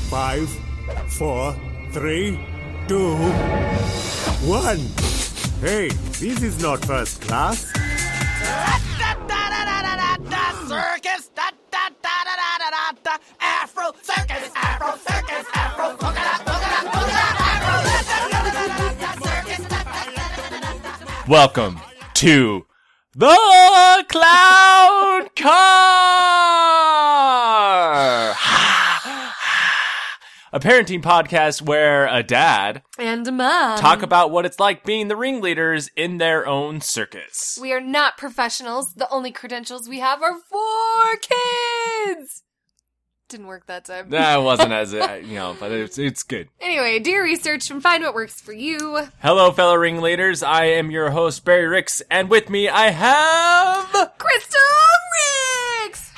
5, 4, 3, 2, 1. Hey, this is not first class. Circus, Afro circus, Afro circus, Afro Welcome to the Clown Car, a parenting podcast where a dad and a mom talk about what it's like being the ringleaders in their own circus. We are not professionals. The only credentials we have are for kids. Didn't work that time. That wasn't as, but it's good. Anyway, do your research and find what works for you. Hello, fellow ringleaders. I am your host, Barry Ricks, and with me I have... Crystal Ricks!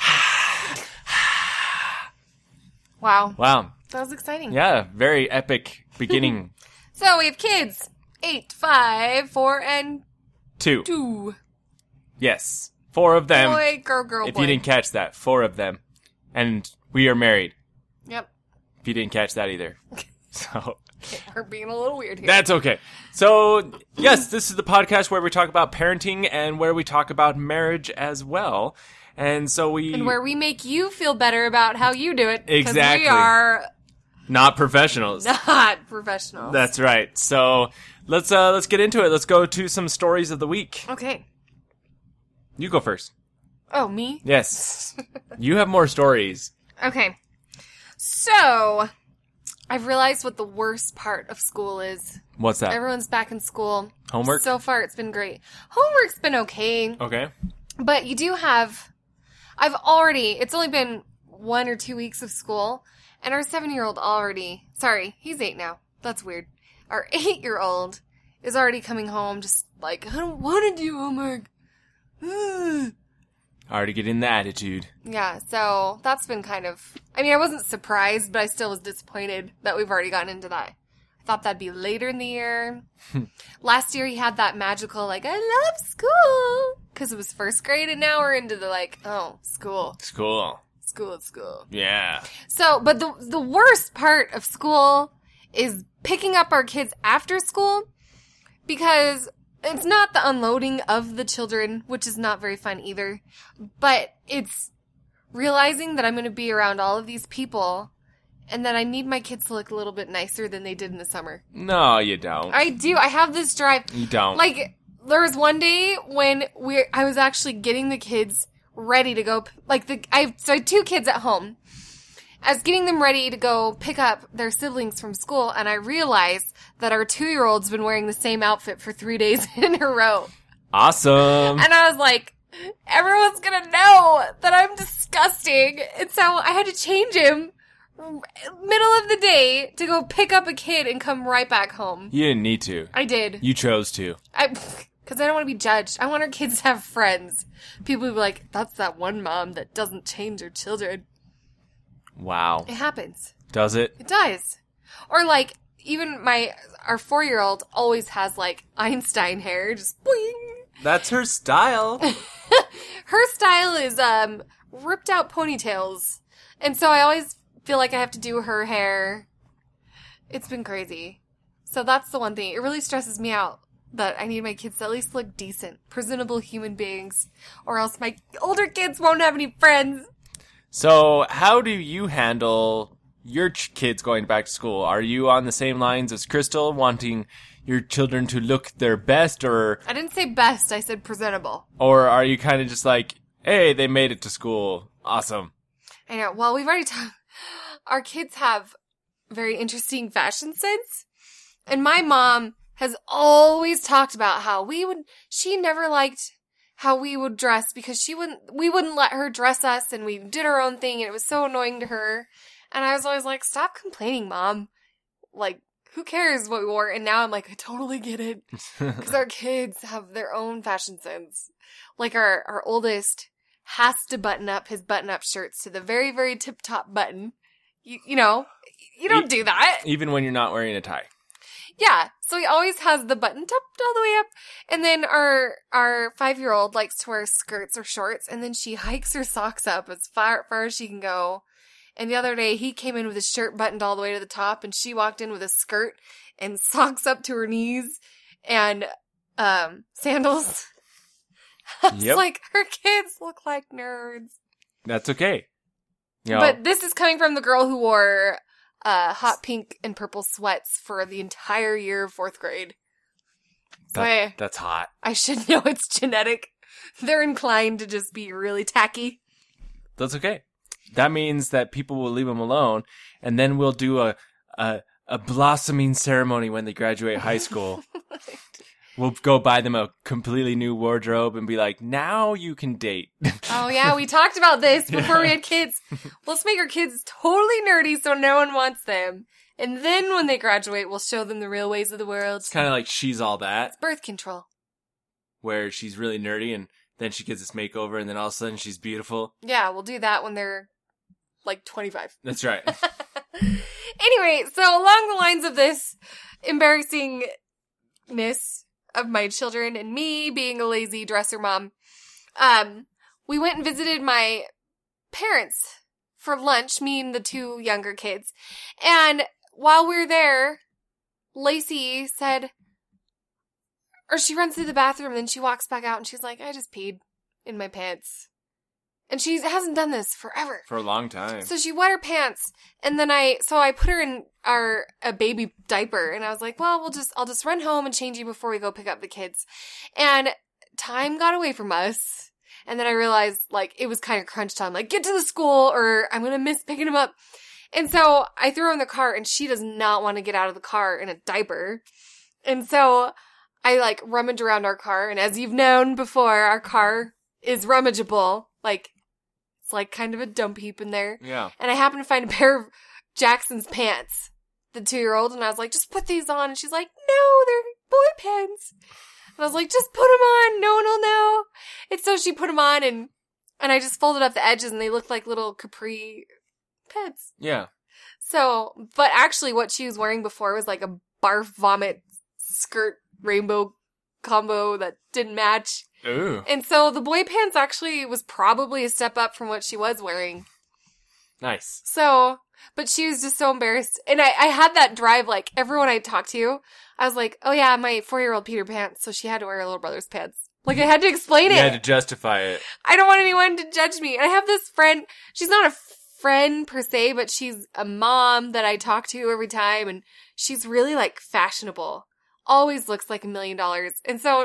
Wow. Wow. That was exciting. Yeah, very epic beginning. So we have kids. 8, 5, 4, and 2. Yes. 4 of them. Boy, girl, If boy. you didn't catch that, 4 of them. And we are married. Yep. If you didn't catch that either. So We're being a little weird here. that's okay. So, yes, this is the podcast where we talk about parenting and where we talk about marriage as well. And so And where we make you feel better about how you do it. 'cause Exactly. we are not professionals. not professionals. That's right. So, let's get into it. Let's go to some stories of the week. Okay. You go first. Oh, me? Yes. You have more stories. Okay. So, I've realized what the worst part of school is. What's that? Everyone's back in school. Homework? So far, it's been great. Homework's been okay. Okay. But you do have... it's only been 1 or 2 weeks of school, and our 7-year-old already... Sorry, he's 8 now. That's weird. Our 8-year-old is already coming home just like, I don't want to do homework. Already getting the attitude. Yeah, so that's been kind of... I mean, I wasn't surprised, but I still was disappointed that we've already gotten into that. I thought that'd be later in the year. Last year he had that magical, like, I love school, because it was first grade, and now we're into the, like, oh, school. School. School. Yeah. So, but the worst part of school is picking up our kids after school, because it's not the unloading of the children, which is not very fun either, but it's realizing that I'm going to be around all of these people and that I need my kids to look a little bit nicer than they did in the summer. No, you don't. I do. I have this drive. You don't. Like, there was one day when I was actually getting the kids ready to go, I had 2 kids at home. I was getting them ready to go pick up their siblings from school, and I realized that our 2-year-old's been wearing the same outfit for 3 days in a row. Awesome. And I was like, everyone's gonna know that I'm disgusting. And so I had to change him middle of the day to go pick up a kid and come right back home. You didn't need to. I did. You chose to. Because I don't want to be judged. I want our kids to have friends. People will be like, that's that one mom that doesn't change her children. Wow. It happens. Does it? It does. Or like, even our 4-year-old always has like Einstein hair, just boing. That's her style. Her style is ripped out ponytails. And so I always feel like I have to do her hair. It's been crazy. So that's the one thing. It really stresses me out that I need my kids to at least look decent, presentable human beings, or else my older kids won't have any friends. So, how do you handle your kids going back to school? Are you on the same lines as Crystal, wanting your children to look their best, or... I didn't say best, I said presentable. Or are you kind of just like, hey, they made it to school. Awesome. I know. Well, we've already talked. Our kids have very interesting fashion sense. And my mom has always talked about how she never liked how we would dress because we wouldn't let her dress us, and we did our own thing, and it was so annoying to her. And I was always like, stop complaining, Mom. Like, who cares what we wore? And now I'm like, I totally get it. Because our kids have their own fashion sense. Like our oldest has to button up his button-up shirts to the very, very tip-top button. You know, you don't do that. Even when you're not wearing a tie. Yeah, so he always has the button tucked all the way up. And then our 5-year-old likes to wear skirts or shorts, and then she hikes her socks up as far as she can go. And the other day, he came in with his shirt buttoned all the way to the top, and she walked in with a skirt and socks up to her knees and sandals. I was Yep. like, her kids look like nerds. That's okay. You know, But this is coming from the girl who wore hot pink and purple sweats for the entire year of 4th grade. So that's hot. I should know it's genetic. They're inclined to just be really tacky. That's okay. That means that people will leave them alone, and then we'll do a blossoming ceremony when they graduate high school. We'll go buy them a completely new wardrobe and be like, now you can date. Oh yeah, we talked about this before we had kids. Let's make our kids totally nerdy so no one wants them. And then when they graduate, we'll show them the real ways of the world. It's kind of like She's All That, Birth control. where she's really nerdy and then she gets this makeover and then all of a sudden she's beautiful. Yeah, we'll do that when they're like 25. That's right. Anyway, so along the lines of this embarrassingness of my children and me being a lazy dresser mom, we went and visited my parents for lunch, me and the 2 younger kids. And while we were there, Lacey said, or she runs through the bathroom and then she walks back out and she's like, I just peed in my pants. And she hasn't done this forever. For a long time. So she wet her pants, and then I put her in a baby diaper, and I was like, well, I'll just run home and change you before we go pick up the kids. And time got away from us, and then I realized, like, it was kind of crunch time, like, get to the school, or I'm gonna miss picking him up. And so I threw her in the car, and she does not want to get out of the car in a diaper. And so I, like, rummaged around our car, and as you've known before, our car is rummageable, like, like kind of a dump heap in there. Yeah. And I happened to find a pair of Jackson's pants, the 2-year-old, and I was like, just put these on. And she's like, no, they're boy pants. And I was like, just put them on. No one will know. And so she put them on, and I just folded up the edges, and they looked like little capri pants. Yeah. So, but actually what she was wearing before was like a barf vomit skirt rainbow combo that didn't match. Ooh. And so the boy pants actually was probably a step up from what she was wearing. Nice. So, but she was just so embarrassed. And I had that drive, like, everyone I talked to, I was like, oh yeah, my 4-year-old Peter pants, so she had to wear her little brother's pants. Like, I had to explain You it. had to justify it. I don't want anyone to judge me. And I have this friend, she's not a friend per se, but she's a mom that I talk to every time, and she's really, like, fashionable. Always looks like $1 million. And so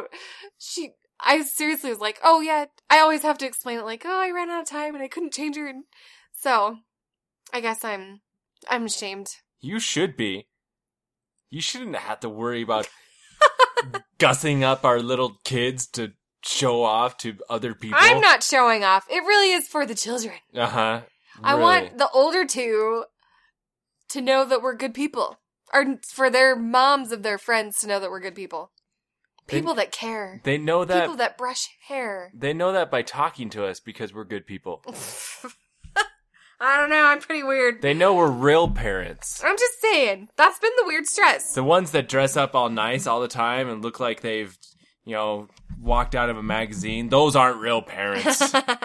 I seriously was like, oh yeah, I always have to explain it, like, oh, I ran out of time and I couldn't change her. And so I guess I'm ashamed. You should be. You shouldn't have to worry about gussing up our little kids to show off to other people. I'm not showing off. It really is for the children. Uh-huh. I Really. want the older 2 to know that we're good people. Or for their moms of their friends to know that we're good people. People that care. They know that. People that brush hair. They know that by talking to us because we're good people. I don't know. I'm pretty weird. They know we're real parents. I'm just saying. That's been the weird stress. The ones that dress up all nice all the time and look like they've, walked out of a magazine, those aren't real parents.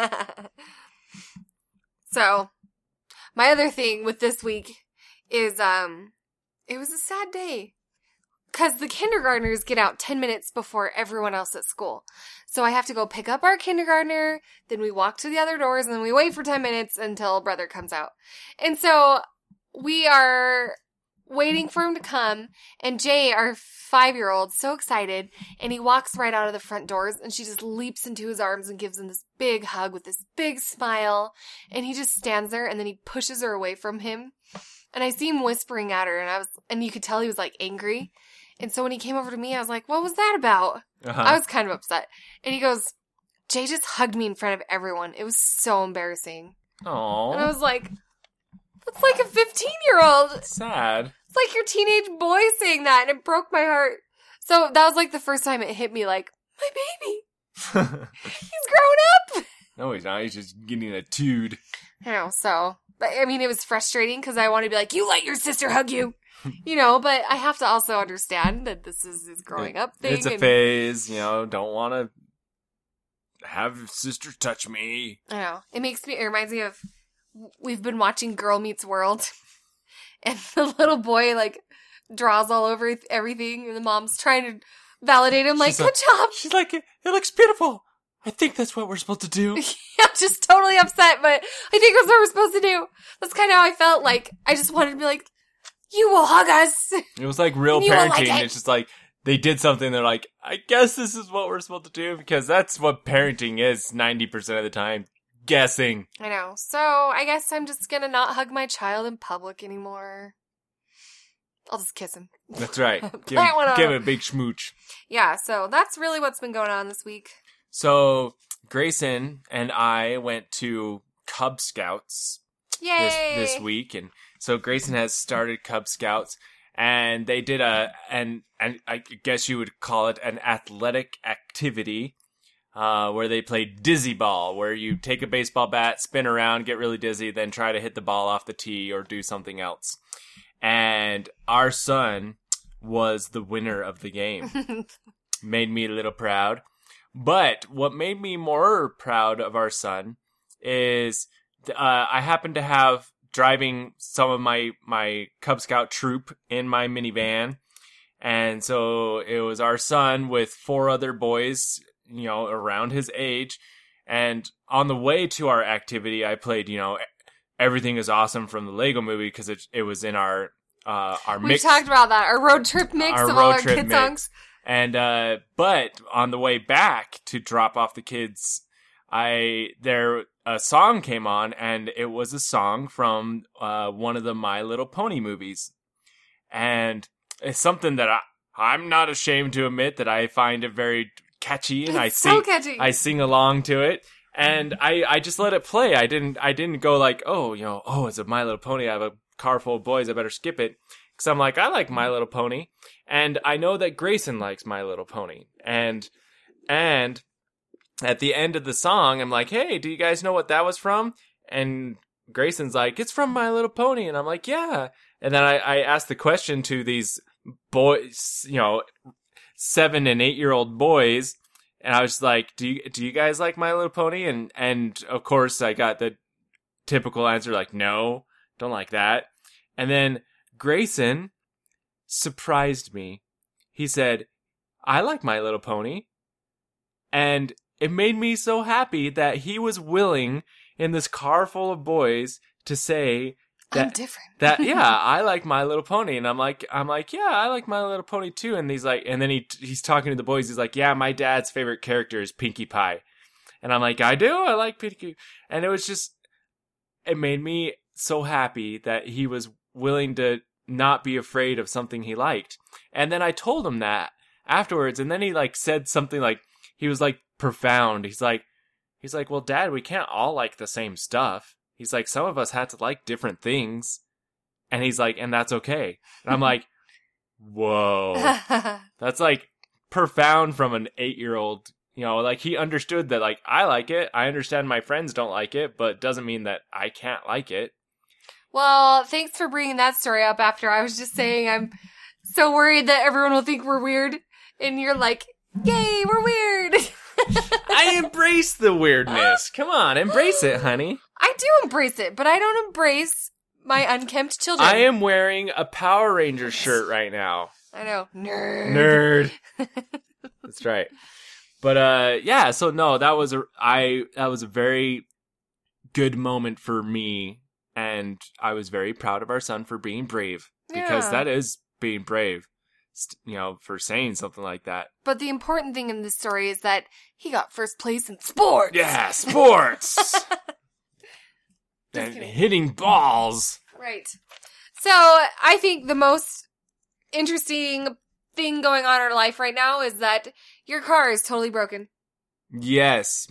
So, my other thing with this week is, it was a sad day. Because the kindergartners get out 10 minutes before everyone else at school. So I have to go pick up our kindergartner, then we walk to the other doors, and then we wait for 10 minutes until brother comes out. And so we are waiting for him to come, and Jay, our 5-year-old, so excited, and he walks right out of the front doors, and she just leaps into his arms and gives him this big hug with this big smile, and he just stands there, and then he pushes her away from him. And I see him whispering at her, and you could tell he was, like, angry. And so when he came over to me, I was like, what was that about? Uh-huh. I was kind of upset. And he goes, Jay just hugged me in front of everyone. It was so embarrassing. Aww. And I was like, that's like a 15-year-old. Sad. It's like your teenage boy saying that, and it broke my heart. So that was like the first time it hit me, like, my baby. He's grown up. No, he's not. He's just getting a tood. I know, so. But, I mean, it was frustrating because I want to be like, you let your sister hug you. But I have to also understand that this is his growing up thing. It's a phase, don't want to have sisters touch me. I know. It reminds me of we've been watching Girl Meets World, and the little boy, like, draws all over everything, and the mom's trying to validate him, like, good job. She's like, it looks beautiful. I think that's what we're supposed to do. I'm just totally upset, but I think that's what we're supposed to do. That's kind of how I felt. Like, I just wanted to be like, you will hug us. It was like real You won't parenting. like it. It's just like, they did something, they're like, I guess this is what we're supposed to do, because that's what parenting is 90% of the time. Guessing. I know. So, I guess I'm just gonna not hug my child in public anymore. I'll just kiss him. That's right. Give That one him up. a big schmooch. Yeah, so that's really what's been going on this week. So, Grayson and I went to Cub Scouts Yay! this week, and so Grayson has started Cub Scouts, and they did and I guess you would call it an athletic activity, where they played dizzy ball, where you take a baseball bat, spin around, get really dizzy, then try to hit the ball off the tee or do something else. And our son was the winner of the game. Made me a little proud. But what made me more proud of our son is I happened to have driving some of my Cub Scout troop in my minivan. And so it was our son with 4 other boys, you know, around his age. And on the way to our activity, I played, you know, Everything is Awesome from the Lego Movie, because it was in our We've mix. talked about that. Our road trip mix Our of all road our trip kid mix. songs. And but on the way back to drop off the kids, a song came on, and it was a song from one of the My Little Pony movies. And it's something that I'm not ashamed to admit that I find it very catchy, and It's so catchy. I sing along to it. And I just let it play. I didn't go like, oh, you know, oh, it's a My Little Pony. I have a car full of boys. I better skip it. Because I'm like, I like My Little Pony. And I know that Grayson likes My Little Pony. And at the end of the song, I'm like, hey, do you guys know what that was from? And Grayson's like, it's from My Little Pony. And I'm like, yeah. And then I asked the question to these boys, you know, 7 and 8-year-old boys. And I was like, do you guys like My Little Pony? And of course I got the typical answer, like, no, don't like that. And then Grayson surprised me. He said, I like My Little Pony. And it made me so happy that he was willing in this car full of boys to say I'm different. that, yeah, I like My Little Pony. And I'm like, yeah, I like My Little Pony too. And he's like, and then he's talking to the boys. He's like, yeah, my dad's favorite character is Pinkie Pie. And I'm like, I do. I like Pinkie. And it made me so happy that he was willing to not be afraid of something he liked. And then I told him that afterwards. And then he like said something like, he was like profound. He's like, well, Dad, we can't all like the same stuff. He's like, some of us had to like different things. And he's like, and that's okay. And I'm like, whoa. That's like profound from an 8-year-old. You know, like he understood that like, I like it. I understand my friends don't like it, but doesn't mean that I can't like it. Well, thanks for bringing that story up after I was just saying I'm so worried that everyone will think we're weird. And you're like, yay, we're weird. I embrace the weirdness. Come on, embrace it, honey. I do embrace it, but I don't embrace my unkempt children. I am wearing a Power Rangers shirt right now. I know. Nerd. That's right. But yeah, so no, that was a very good moment for me, and I was very proud of our son for being brave, because Yeah. that is being brave, you know, for saying something like that. But the important thing in this story is that he got first place in sports. Yeah, sports. And kidding. hitting balls. Right. So I think the most interesting thing going on in our life right now is that your car is totally broken. Yes,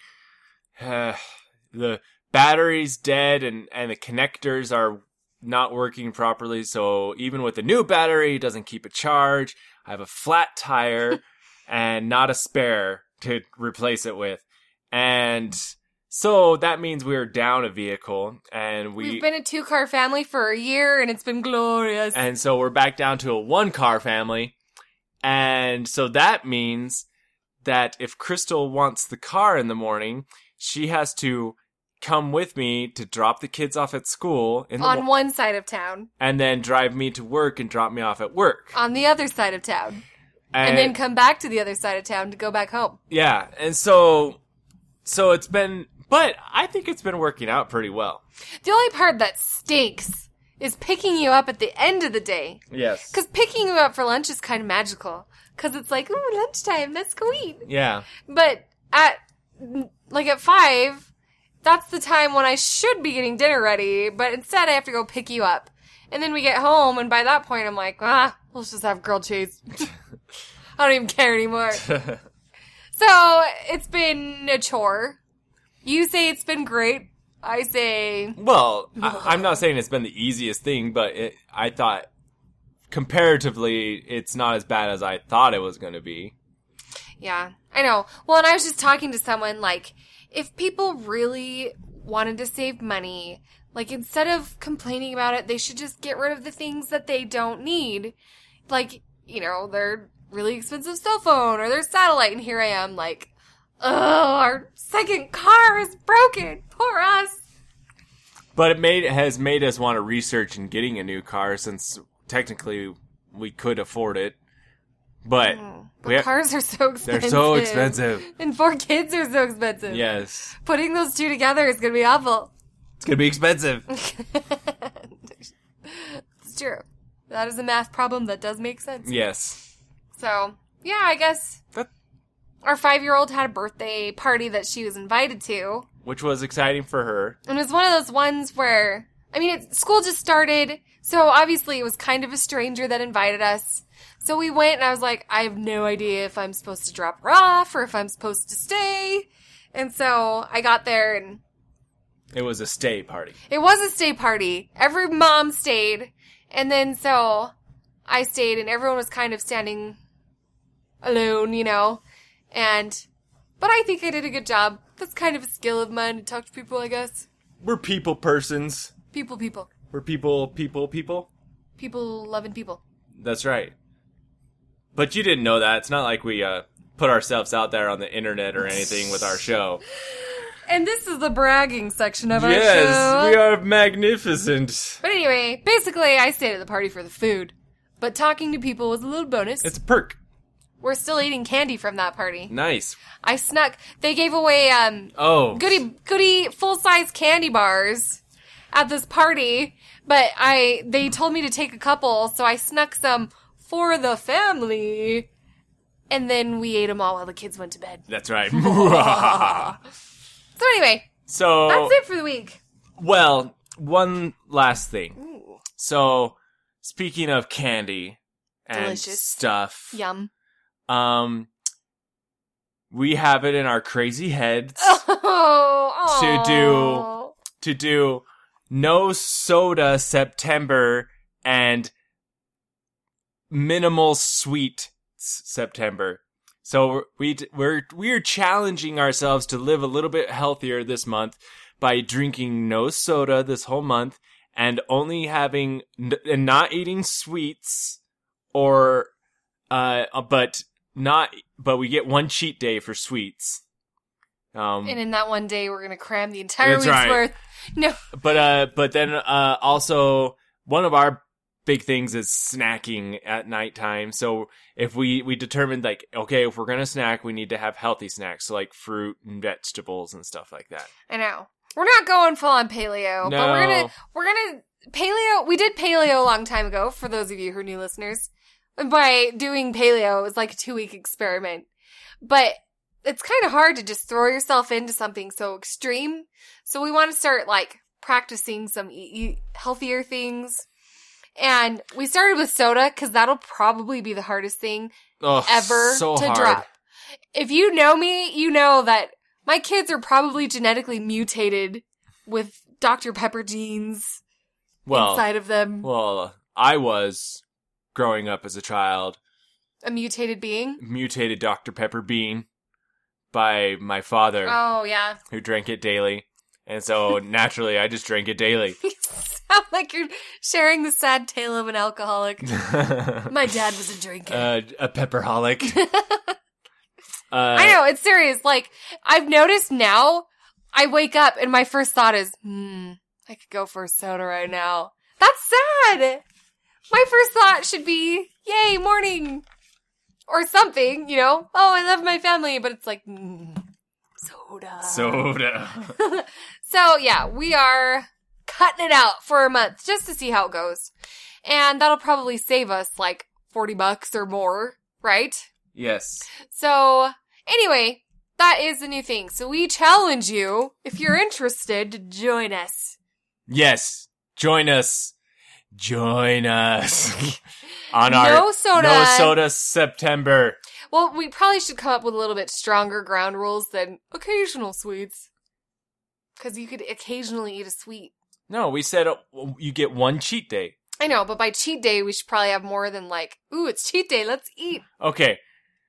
the battery's dead and the connectors are not working properly. So even with the new battery, it doesn't keep a charge. I have a flat tire and not a spare to replace it with. And so that means we are down a vehicle, and We've been a 2-car family for a year, and it's been glorious. and so we're back down to a 1-car family. And so that means that if Crystal wants the car in the morning, she has to come with me to drop the kids off at school in the On one side of town. and then drive me to work and drop me off at work. On the other side of town. And then come back to the other side of town to go back home. Yeah, and so it's been, but I think it's been working out pretty well. The only part that stinks is picking you up at the end of the day. Yes. Because picking you up for lunch is kind of magical. Because it's like, ooh, lunchtime, let's go eat. Yeah. But at 5, that's the time when I should be getting dinner ready, but instead I have to go pick you up. And then we get home, and by that point I'm like, let's just have grilled cheese. I don't even care anymore. So, it's been a chore. You say it's been great. I say... Well, I'm not saying it's been the easiest thing, but I thought comparatively it's not as bad as I thought it was going to be. Yeah, I know. Well, and I was just talking to someone, like, if people really wanted to save money, like, instead of complaining about it, they should just get rid of the things that they don't need. Like, their really expensive cell phone or their satellite, and here I am, like, oh, our second car is broken. Poor us. But it has made us want to research in getting a new car since technically we could afford it. But Cars are so expensive. They're so expensive. And 4 kids are so expensive. Yes. Putting those two together is going to be awful. It's going to be expensive. It's true. That is a math problem that does make sense. Yes. So, yeah, I guess our 5-year-old had a birthday party that she was invited to. Which was exciting for her. And it was one of those ones where, school just started, so obviously it was kind of a stranger that invited us. So we went, and I was like, I have no idea if I'm supposed to drop her off or if I'm supposed to stay. And so I got there, and it was a stay party. It was a stay party. Every mom stayed. And then so I stayed, and everyone was kind of standing alone, But I think I did a good job. That's kind of a skill of mine to talk to people, I guess. We're people persons. People. We're people. People loving people. That's right. But you didn't know that. It's not like we put ourselves out there on the internet or anything with our show. And this is the bragging section of our show. Yes, we are magnificent. But anyway, basically, I stayed at the party for the food. But talking to people was a little bonus. It's a perk. We're still eating candy from that party. Nice. I snuck. They gave away goody full-size candy bars at this party, but they told me to take a couple, so I snuck some for the family, and then we ate them all while the kids went to bed. That's right. So anyway, that's it for the week. Well, one last thing. Ooh. So, speaking of candy and Delicious stuff, Yum. we have it in our crazy heads Oh, to do no soda September and minimal sweet September. So we're challenging ourselves to live a little bit healthier this month by drinking no soda this whole month and only having and not eating sweets but we get one cheat day for sweets. and in that one day, we're gonna cram the entire week's right. worth. No, but then also one of our big things is snacking at nighttime. So if we determined if we're gonna snack, we need to have healthy snacks, so like fruit and vegetables and stuff like that. I know we're not going full on paleo, No. but we're gonna paleo. We did paleo a long time ago. For those of you who are new listeners, and by doing paleo, it was like a 2-week experiment, but it's kind of hard to just throw yourself into something so extreme. So we want to start practicing some healthier things. And we started with soda because that'll probably be the hardest thing ever so to hard. drop. If you know me, you know that my kids are probably genetically mutated with Dr. Pepper genes inside of them. Well, I was growing up as a child. A mutated being? Mutated Dr. Pepper bean by my father, Oh, yeah. who drank it daily. And so naturally, I just drank it daily. You sound like you're sharing the sad tale of an alcoholic. My dad was a drinker. A pepperholic. I know, it's serious. I've noticed now, I wake up and my first thought is, I could go for a soda right now. That's sad. My first thought should be, yay, morning. Or something, you know. Oh, I love my family. But it's like, soda. Soda. So, yeah, we are cutting it out for a month just to see how it goes. And that'll probably save us like $40 or more, right? Yes. So, anyway, that is the new thing. So we challenge you, if you're interested, to join us. Yes. Join us. Join us. On our No soda. No soda September. Well, we probably should come up with a little bit stronger ground rules than occasional sweets. Because you could occasionally eat a sweet. No, we said you get one cheat day. I know, but by cheat day, we should probably have more than like, ooh, it's cheat day, let's eat. Okay.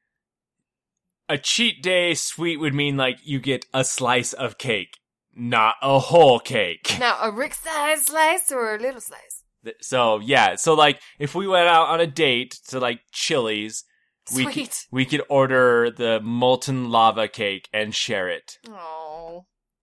A cheat day sweet would mean like you get a slice of cake, not a whole cake. Now, a Rick-sized slice or a little slice? So, yeah. So, like, if we went out on a date to, like, Chili's, Sweet. we could order the molten lava cake and share it. Oh.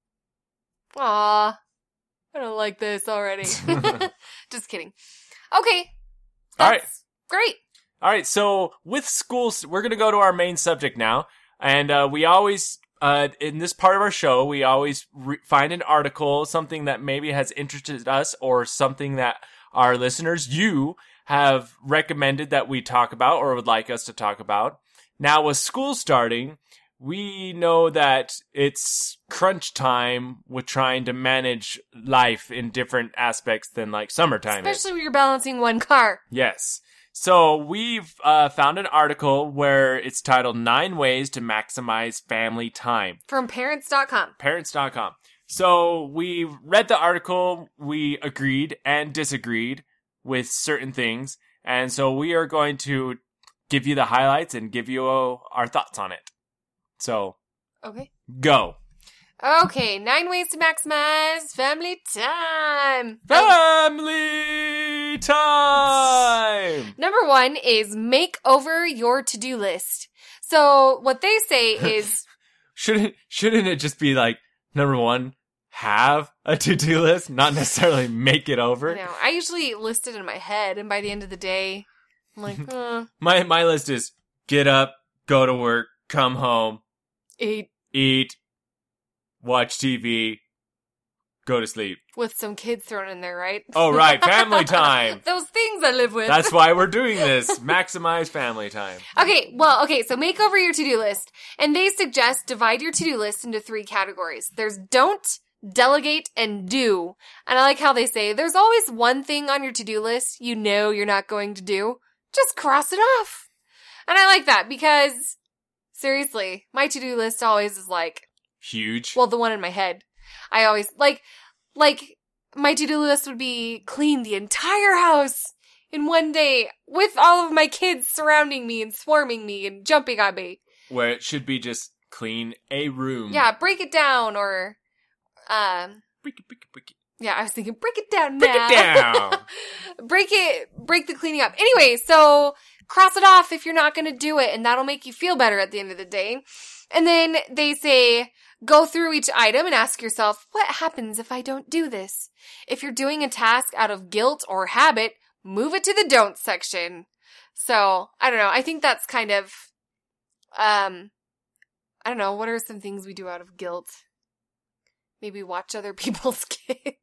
Aw. I don't like this already. Just kidding. Okay. All right. That's great. All right, so with schools, we're going to go to our main subject now. And we always, in this part of our show, we always find an article, something that maybe has interested us or something that our listeners, you, have recommended that we talk about or would like us to talk about. Now, with school starting, we know that it's crunch time with trying to manage life in different aspects than like summertime is. Especially when you're balancing one car. Yes. So we've found an article where it's titled 9 Ways to Maximize Family Time. From parents.com. Parents.com. So we read the article, we agreed and disagreed with certain things, and so we are going to give you the highlights and give you our thoughts on it. So, Okay. go. Okay, 9 ways to maximize family time. Family time! Number 1 is make over your to-do list. So what they say is... Shouldn't it just be like, number 1, have a to-do list, not necessarily make it over? No, I usually list it in my head, and by the end of the day, I'm like, My list is get up, go to work, come home, eat, watch TV, go to sleep. with some kids thrown in there, right? Oh, right, family time. Those things I live with. That's why we're doing this. Maximize family time. Okay, so make over your to-do list. And they suggest divide your to-do list into 3 categories. There's don't, delegate, and do. And I like how they say there's always one thing on your to-do list you know you're not going to do. Just cross it off. And I like that because, seriously, my to-do list always is like, Huge. well, the one in my head. I always, like, my to-do list would be clean the entire house in one day with all of my kids surrounding me and swarming me and jumping on me. Where it should be just clean a room. Yeah, break it down or, Break it. yeah, I was thinking break it down Break now. it down. break the cleaning up. Anyway, so cross it off if you're not going to do it and that'll make you feel better at the end of the day. And then they say, go through each item and ask yourself, what happens if I don't do this? If you're doing a task out of guilt or habit, move it to the don't section. So, I don't know. I think that's kind of, I don't know. What are some things we do out of guilt? Maybe watch other people's kids.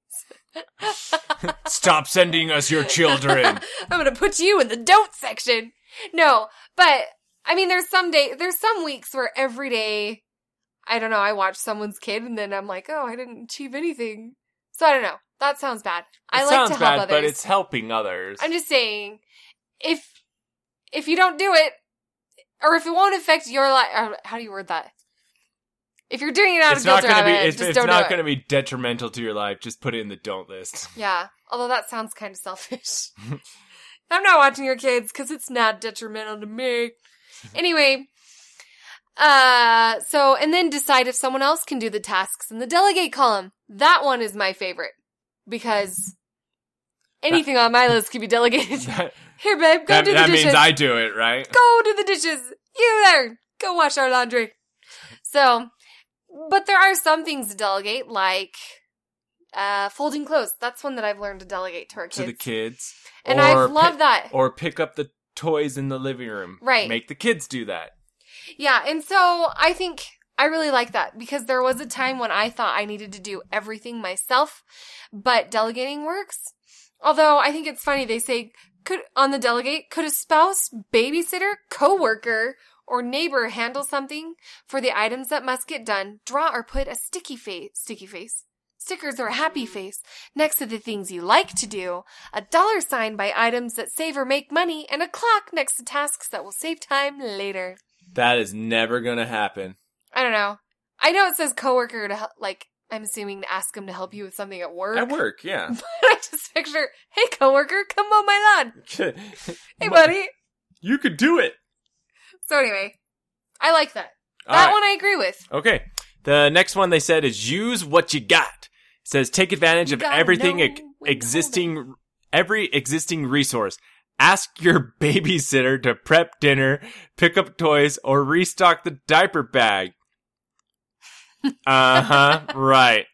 Stop sending us your children. I'm going to put you in the don't section. No, but I mean, there's some weeks where every day, I don't know, I watch someone's kid and then I'm like, oh, I didn't achieve anything. So I don't know. That sounds bad. I like to help others. But it's helping others. I'm just saying, if you don't do it, or if it won't affect your life, how do you word that? If you're doing it out of guilt or habit, just don't do it. It's not going to be detrimental to your life. Just put it in the don't list. Yeah, although that sounds kind of selfish. I'm not watching your kids because it's not detrimental to me. Anyway, and then decide if someone else can do the tasks in the delegate column. That one is my favorite because anything on my list can be delegated. Here, babe, go do the dishes. That means I do it, right? Go do the dishes. You there. Go wash our laundry. So, But there are some things to delegate, like folding clothes. That's one that I've learned to delegate to our kids. To the kids. And I love that. Or pick up the toys in the living room. Right. Make the kids do that. Yeah, and so I think I really like that because there was a time when I thought I needed to do everything myself, but delegating works. Although I think it's funny, they say, could a spouse, babysitter, coworker, or neighbor handle something for the items that must get done? Draw or put a stickers or a happy face next to the things you like to do, a $sign by items that save or make money, and a clock next to tasks that will save time later. That is never going to happen. I don't know. I know it says coworker to help, like, I'm assuming to ask them to help you with something at work. At work, yeah. But I just picture, hey coworker, come mow my lawn. Hey buddy. You could do it. So anyway, I like that. All That right. one I agree with. Okay. The next one they said is use what you got. It says take advantage You of gotta everything know when to hold every existing resource. Ask your babysitter to prep dinner, pick up toys, or restock the diaper bag. Right.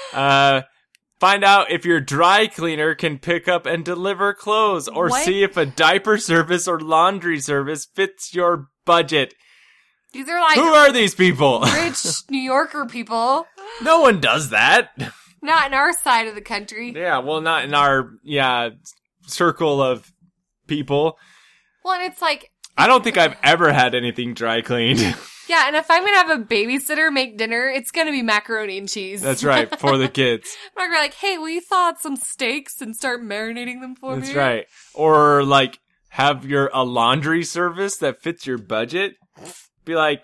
Find out if your dry cleaner can pick up and deliver clothes, or What? see if a diaper service or laundry service fits your budget. These are like Who are these people? rich New Yorker people. No one does that. Not in our side of the country. Yeah, well, not in our, circle of people. Well, and it's like, I don't think I've ever had anything dry cleaned. yeah, and if I'm going to have a babysitter make dinner, it's going to be macaroni and cheese. That's right, for the kids. I'm not going to be like, hey, will you thaw out some steaks and start marinating them for me? That's right. Or, like, have a laundry service that fits your budget. Be like,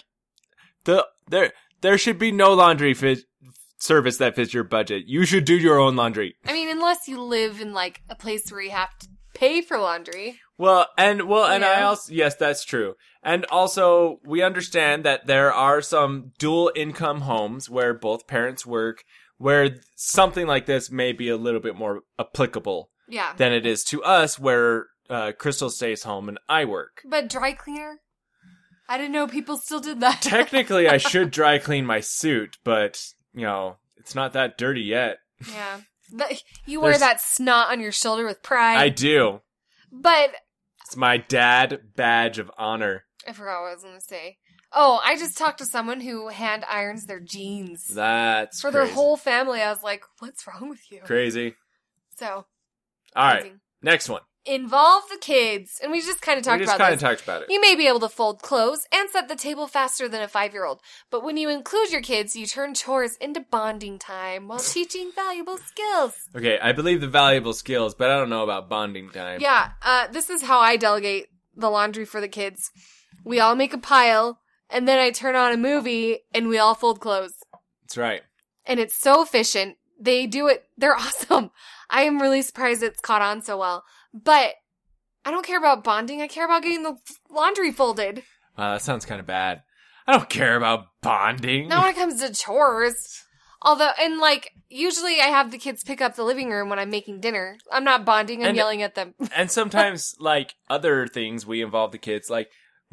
there should be no laundry service that fits your budget. You should do your own laundry. I mean, unless you live in, like, a place where you have to pay for laundry. And I Yeah. also, yes, that's true. And also, we understand that there are some dual income homes where both parents work, where something like this may be a little bit more applicable Yeah. than it is to us, where Crystal stays home and I work. But dry cleaner? I didn't know people still did that. Technically, I should dry clean my suit, but, it's not that dirty yet. Yeah. You wear that snot on your shoulder with pride. I do. But It's my dad badge of honor. I forgot what I was going to say. Oh, I just talked to someone who hand irons their jeans. That's For crazy. their whole family. I was like, what's wrong with you? Crazy. So, All right, amazing. next one. Involve the kids. And we just kind of talked We just about kind of this. talked about it. You may be able to fold clothes and set the table faster than a 5-year-old. But when you include your kids, you turn chores into bonding time while teaching valuable skills. Okay, I believe the valuable skills, but I don't know about bonding time. Yeah, this is how I delegate the laundry for the kids. We all make a pile, and then I turn on a movie, and we all fold clothes. That's right. And it's so efficient. They do it. They're awesome. I am really surprised it's caught on so well. But I don't care about bonding. I care about getting the laundry folded. Wow, that sounds kind of bad. I don't care about bonding. Not when it comes to chores. Although, and like, usually I have the kids pick up the living room when I'm making dinner. I'm not bonding. I'm And- yelling at them. And sometimes, like, other things we involve the kids. Like,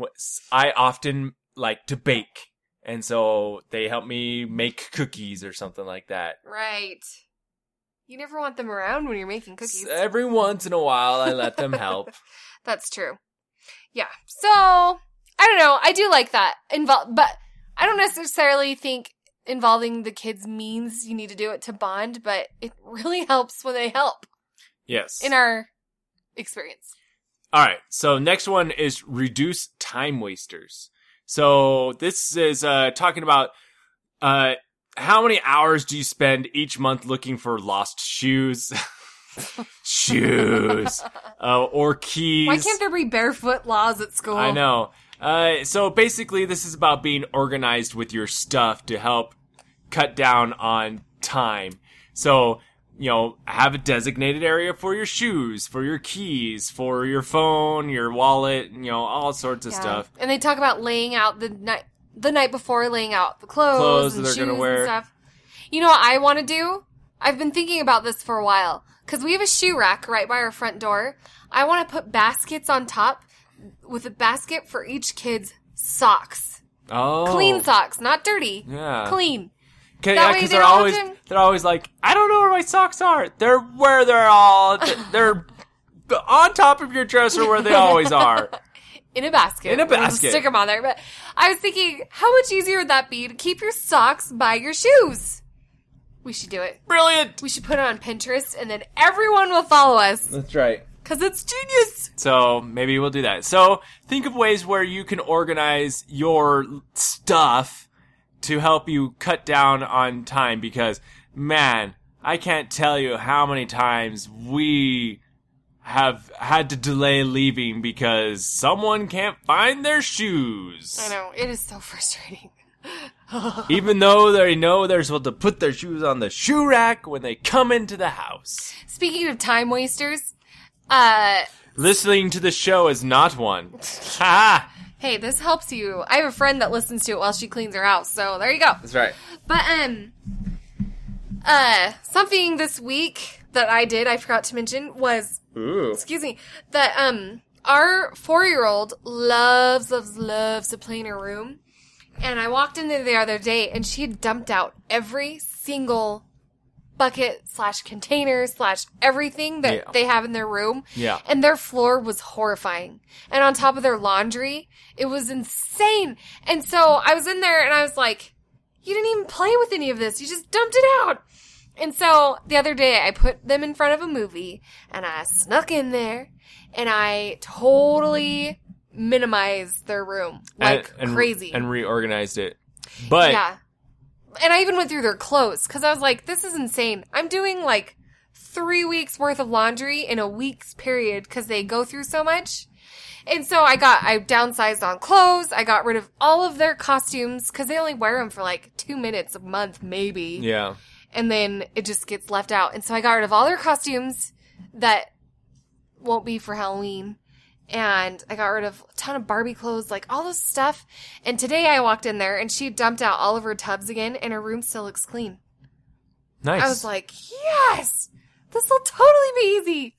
I often like to bake. And so they help me make cookies or something like that. Right. You never want them around when you're making cookies. Every once in a while, I let them help. That's true. Yeah. So, I don't know. I do like that. But I don't necessarily think involving the kids means you need to do it to bond, but it really helps when they help Yes. in our experience. All right. So next one is reduce time wasters. So this is talking about how many hours do you spend each month looking for lost shoes, or keys? Why can't there be barefoot laws at school? I know. So basically, this is about being organized with your stuff to help cut down on time. So, have a designated area for your shoes, for your keys, for your phone, your wallet, all sorts of Yeah. stuff. And they talk about laying out the night before, laying out the clothes and that they're shoes gonna wear. and stuff. You know what I want to do? I've been thinking about this for a while. Because we have a shoe rack right by our front door. I want to put baskets on top with a basket for each kid's socks. Oh. Clean socks, not dirty. Yeah. Clean. Cause, That yeah, way because they they're don't always have to- they're always like, I don't know where my socks are. They're where they're all. They're on top of your dresser where they always are. In a basket. In a We'll just basket. stick them on there. But I was thinking, how much easier would that be to keep your socks by your shoes? We should do it. Brilliant. We should put it on Pinterest, and then everyone will follow us. That's right. Because it's genius. So maybe we'll do that. So think of ways where you can organize your stuff to help you cut down on time, because, man, I can't tell you how many times we have had to delay leaving because someone can't find their shoes. I know. It is so frustrating. Even though they know they're supposed to put their shoes on the shoe rack when they come into the house. Speaking of time wasters, Listening to the show is not one. Ha! hey, this helps you. I have a friend that listens to it while she cleans her house, so there you go. That's right. But, something this week that I forgot to mention was, Ooh. excuse me, that, our 4-year-old loves to play in her room. And I walked in there the other day and she had dumped out every single bucket / container / everything that they have in their room. Yeah. And their floor was horrifying. And on top of their laundry, it was insane. And so I was in there and I was like, you didn't even play with any of this. You just dumped it out. And so the other day I put them in front of a movie and I snuck in there and I totally minimized their room like crazy. And reorganized it. But yeah. And I even went through their clothes because I was like, this is insane. I'm doing like 3 weeks worth of laundry in a week's period because they go through so much. And so I downsized on clothes. I got rid of all of their costumes because they only wear them for like 2 minutes a month, maybe. yeah. And then it just gets left out. And so I got rid of all their costumes that won't be for Halloween. And I got rid of a ton of Barbie clothes, like all this stuff. And today I walked in there and she dumped out all of her tubs again and her room still looks clean. Nice. I was like, yes, this will totally be easy.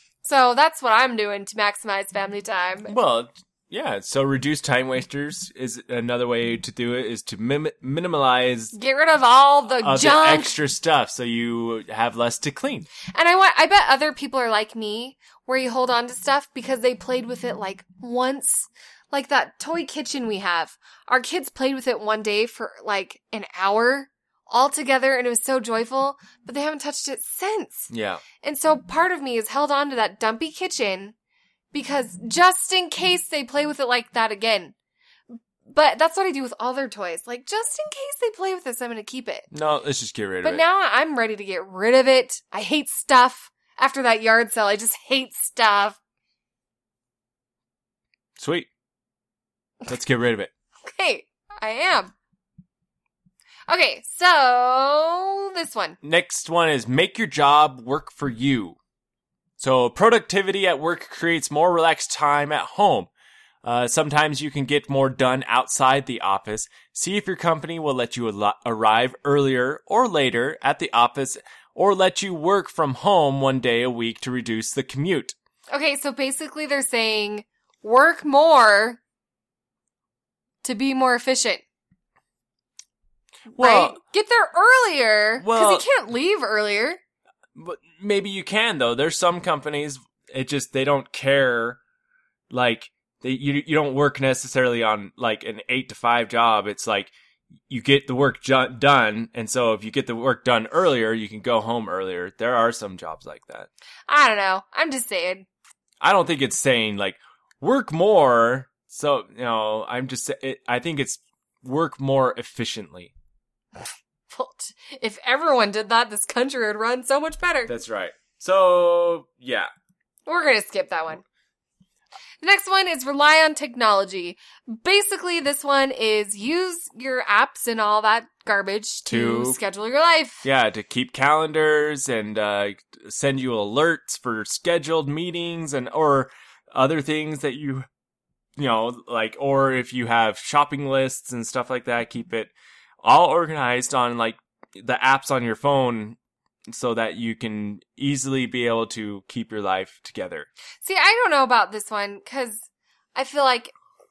So that's what I'm doing to maximize family time. Well, yeah. So reduce time wasters is another way to do it, is to minimize Get rid of all the the junk. extra stuff so you have less to clean. And I bet other people are like me, where you hold on to stuff because they played with it like once. Like that toy kitchen we have. Our kids played with it one day for like an hour all together and it was so joyful, but they haven't touched it since. Yeah. And so part of me is held on to that dumpy kitchen because just in case they play with it like that again. But that's what I do with all their toys. Like, just in case they play with this, I'm going to keep it. No, let's just get rid of But it. now I'm ready to get rid of it. I hate stuff. After that yard sale, I just hate stuff. Sweet. Let's get rid of it. Okay, I am. Okay, so this one. Next one is make your job work for you. So productivity at work creates more relaxed time at home. Sometimes you can get more done outside the office. See if your company will let you arrive earlier or later at the office, or let you work from home one day a week to reduce the commute. Okay, so basically they're saying work more to be more efficient. Well, right? Get there earlier because well- you can't leave earlier. but maybe you can though. There's some companies, they don't care. Like you don't work necessarily on like an 8 to 5 job. It's like you get the work done, and so if you get the work done earlier, you can go home earlier. There are some jobs like that. I don't know. I'm just saying. I don't think it's saying like work more. So I think it's work more efficiently. Well, if everyone did that, this country would run so much better. That's right. So yeah. We're going to skip that one. The next one is rely on technology. Basically, this one is use your apps and all that garbage to schedule your life. Yeah, to keep calendars and send you alerts for scheduled meetings or other things that like, or if you have shopping lists and stuff like that, keep it all organized on like the apps on your phone so that you can easily be able to keep your life together. See, I don't know about this one because I feel like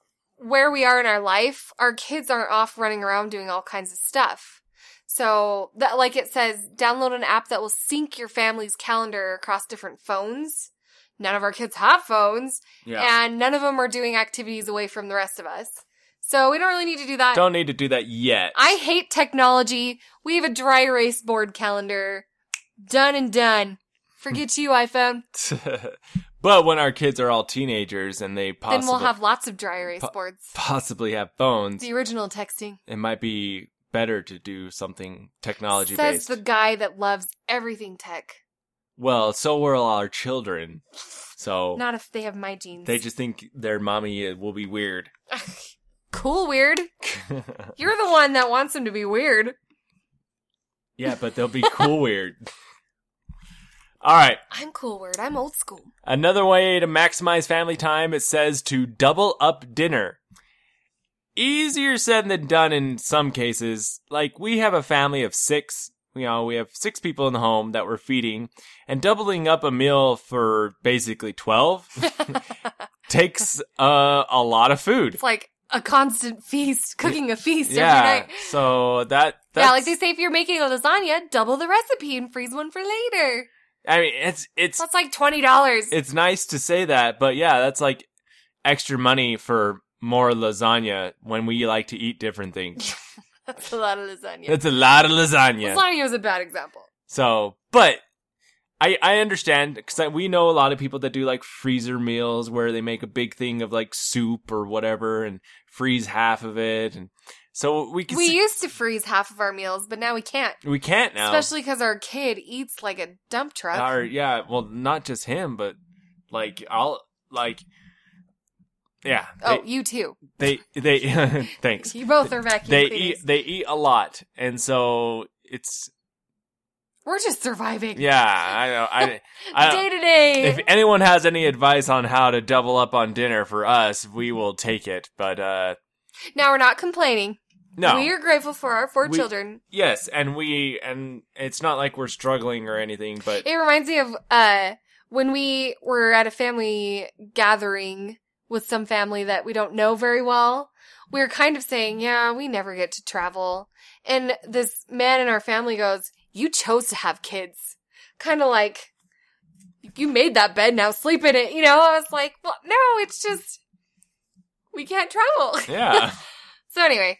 where we are in our life, our kids aren't off running around doing all kinds of stuff. So, that, like it says, download an app that will sync your family's calendar across different phones. None of our kids have phones, and none of them are doing activities away from the rest of us. So we don't really need to do that. Don't need to do that yet. I hate technology. We have a dry erase board calendar. Done and done. Forget you, iPhone. But when our kids are all teenagers and they Then we'll have lots of dry erase boards. possibly have phones, The original texting. it might be better to do something technology Says based. the guy that loves everything tech. Well, so will our children. So Not if they have my genes. they just think their mommy will be weird. Cool weird. You're the one that wants them to be weird. Yeah, but they'll be cool weird. All right. I'm cool weird. I'm old school. Another way to maximize family time, it says to double up dinner. Easier said than done in some cases. Like, we have a family of 6. We have 6 people in the home that we're feeding, and doubling up a meal for basically 12 takes a lot of food. It's like a constant feast, cooking a feast every Yeah, night. so that's... Yeah, like they say if you're making a lasagna, double the recipe and freeze one for later. I mean, it's That's like $20. it's nice to say that, but yeah, that's like extra money for more lasagna when we like to eat different things. That's a lot of lasagna. That's a lot of lasagna. Lasagna was a bad example. So, but I understand, because we know a lot of people that do like freezer meals where they make a big thing of like soup or whatever and freeze half of it. And so we can We used to freeze half of our meals, but now we can't. we can't now. Especially because our kid eats like a dump truck. Yeah, well, not just him, but like yeah. You too. They thanks. You both are vacuum They cleaners. eat a lot, and so it's We're just surviving. yeah. I know. I Day to day. if anyone has any advice on how to double up on dinner for us, we will take it. But Now we're not complaining. no, We are grateful for our 4 We- children. yes, and it's not like we're struggling or anything. But It reminds me of when we were at a family gathering with some family that we don't know very well. We were kind of saying, yeah, we never get to travel. And this man in our family goes, you chose to have kids. Kind of like, you made that bed, now sleep in it. You know, I was like, well, no, it's just, we can't travel. yeah, So anyway.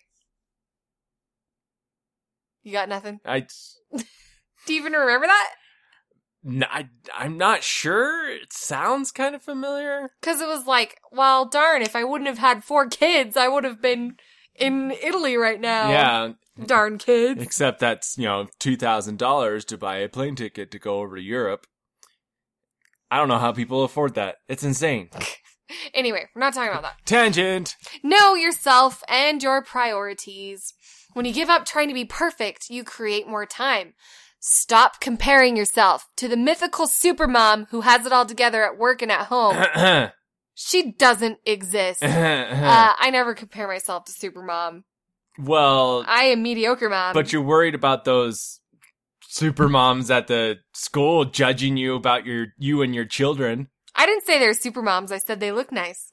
You got nothing? Do you even remember that? I'm not sure. It sounds kind of familiar. Because it was like, well, darn, if I wouldn't have had 4 kids, I would have been in Italy right now. Yeah, Darn kids. except that's $2,000 to buy a plane ticket to go over to Europe. I don't know how people afford that. It's insane. Anyway, we're not talking about that. Tangent. Know yourself and your priorities. When you give up trying to be perfect, you create more time. Stop comparing yourself to the mythical supermom who has it all together at work and at home. She doesn't exist. I never compare myself to supermom. Well, I am mediocre mom. but you're worried about those super moms at the school judging you about you and your children. I didn't say they're supermoms. I said they look nice.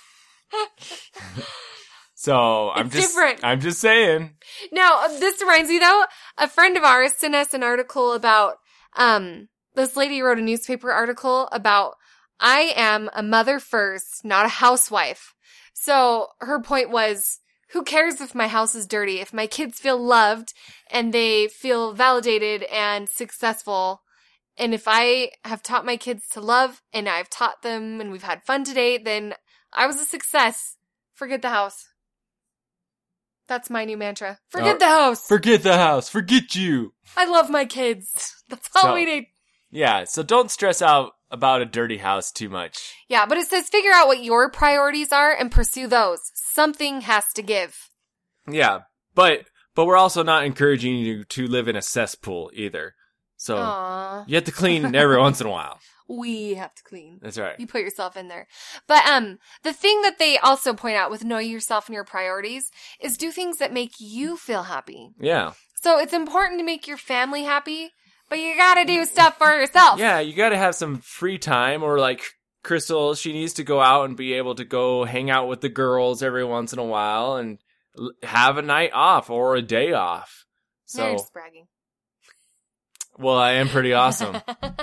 So It's different. I'm just saying. Now, this reminds me though, a friend of ours sent us an article about, this lady wrote a newspaper article about, I am a mother first, not a housewife. So her point was, who cares if my house is dirty? If my kids feel loved and they feel validated and successful, and if I have taught my kids to love and I've taught them and we've had fun today, then I was a success. Forget the house. That's my new mantra. Forget the house. Forget the house. Forget you. I love my kids. That's all So- we need. Yeah, so don't stress out about a dirty house too much. Yeah, but it says figure out what your priorities are and pursue those. Something has to give. Yeah, but we're also not encouraging you to live in a cesspool either. So Aww. you have to clean every once in a while. We have to clean. That's right. You put yourself in there. But the thing that they also point out with know yourself and your priorities is do things that make you feel happy. Yeah. So it's important to make your family happy, but you gotta do stuff for yourself. Yeah, you gotta have some free time or like Crystal, she needs to go out and be able to go hang out with the girls every once in a while and have a night off or a day off. Now you're So, just bragging. well, I am pretty awesome.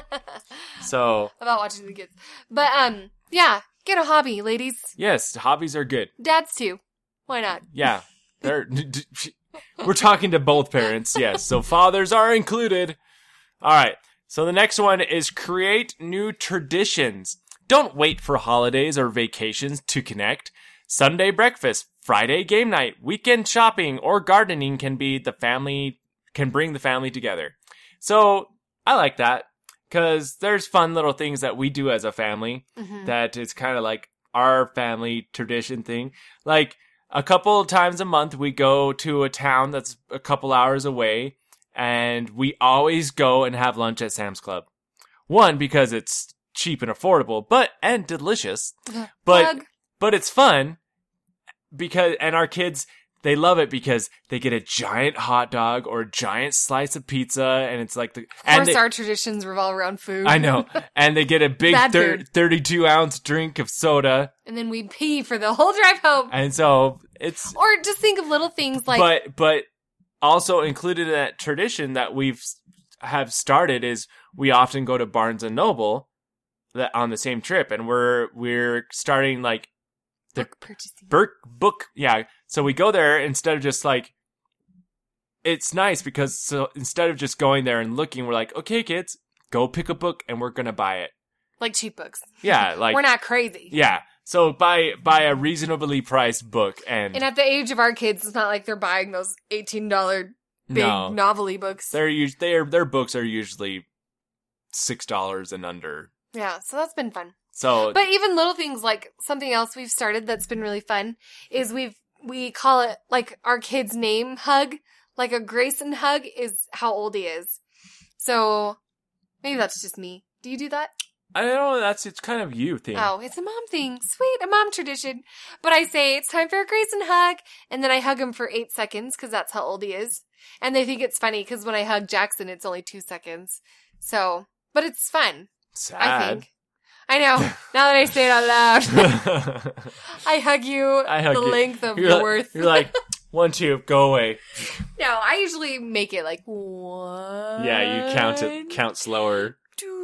So, About watching the kids. But, yeah, get a hobby, ladies. yes, hobbies are good. Dads too. Why not? Yeah. We're talking to both parents, yes. So fathers are included. All right. So the next one is create new traditions. Don't wait for holidays or vacations to connect. Sunday breakfast, Friday game night, weekend shopping, or gardening can bring the family together. So I like that because there's fun little things that we do as a family that is kind of like our family tradition thing. Like, a couple of times a month, we go to a town that's a couple hours away, and we always go and have lunch at Sam's Club. One, because it's cheap and affordable, and delicious. But it's fun and our kids, they love it because they get a giant hot dog or a giant slice of pizza, and it's like Of course, our traditions revolve around food. I know. And they get a big Bad food. 32-ounce drink of soda. And then we pee for the whole drive home. And so it's... Or just think of little things like... But also included in that tradition that have started is we often go to Barnes & Noble on the same trip. And we're starting like... book purchasing. Book, yeah. So we go there instead of just like... It's nice because so instead of just going there and looking, we're like, okay, kids, go pick a book and we're going to buy it. Like cheap books. Yeah, like... We're not crazy. Yeah. So buy a reasonably priced book and at the age of our kids, it's not like they're buying those $18 big novelty books. Their books are usually $6 and under. Yeah, so that's been fun. So, but even little things like something else we've started that's been really fun is we call it like our kid's name hug. Like a Grayson hug is how old he is. So maybe that's just me. Do you do that? I don't know, it's kind of you thing. Oh, it's a mom thing. Sweet, a mom tradition. But I say, it's time for a Grayson hug. And then I hug him for 8 seconds because that's how old he is. And they think it's funny because when I hug Jackson, it's only 2 seconds. So, but it's fun. Sad. I think. I know. Now that I say it out loud. I hug you length of your worth. You're like, 1, 2, go away. No, I usually make it like 1. Yeah, you count slower.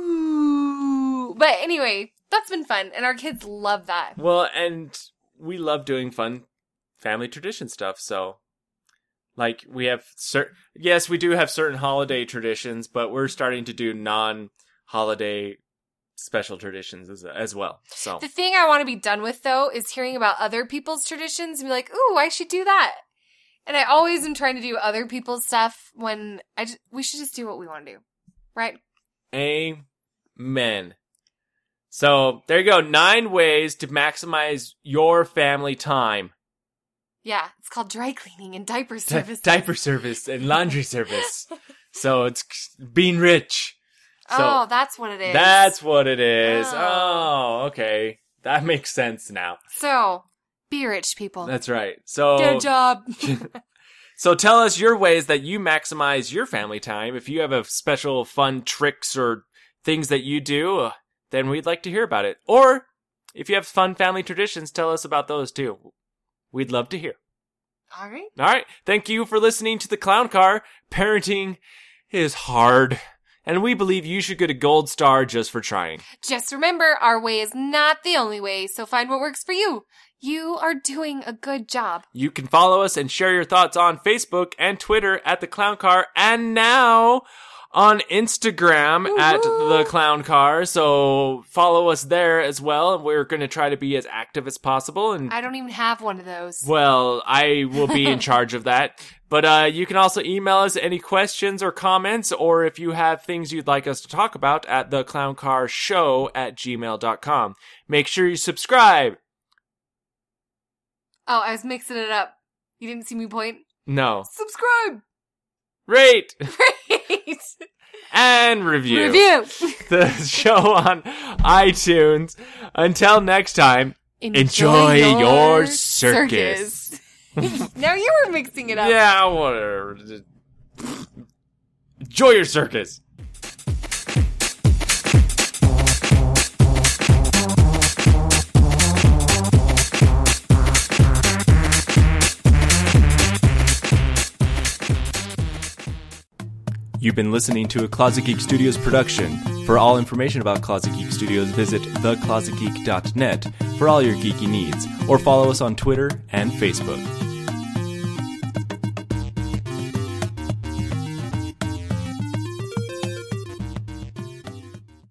2. But anyway, that's been fun. And our kids love that. Well, and we love doing fun family tradition stuff. So, like, we have yes, we do have certain holiday traditions, but we're starting to do non-holiday special traditions as well. So the thing I want to be done with, though, is hearing about other people's traditions and be like, ooh, I should do that. And I always am trying to do other people's stuff when we should just do what we want to do. Right? Amen. So there you go. 9 ways to maximize your family time. Yeah, it's called dry cleaning and diaper service. Diaper service and laundry service. So it's being rich. So that's what it is. That's what it is. Oh. Okay. That makes sense now. So, be rich, people. That's right. So get a job. So tell us your ways that you maximize your family time. If you have a special fun tricks or things that you do, then we'd like to hear about it. Or if you have fun family traditions, tell us about those too. We'd love to hear. All right. All right. Thank you for listening to The Clown Car. Parenting is hard, and we believe you should get a gold star just for trying. Just remember, our way is not the only way, so find what works for you. You are doing a good job. You can follow us and share your thoughts on Facebook and Twitter at The Clown Car, and now on Instagram at The Clown Car. So follow us there as well, and we're going to try to be as active as possible. And I don't even have one of those. Well, I will be in charge of that. But you can also email us any questions or comments, or if you have things you'd like us to talk about at theclowncarshow@gmail.com. Make sure you subscribe. Oh, I was mixing it up. You didn't see me point? No. Subscribe. Rate. Great. And review. Review. The show on iTunes. Until next time, enjoy your circus. Now you were mixing it up. Yeah, whatever. Enjoy your circus. been listening to a Closet Geek Studios production. For all information about Closet Geek Studios, visit theclosetgeek.net for all your geeky needs, or follow us on Twitter and Facebook.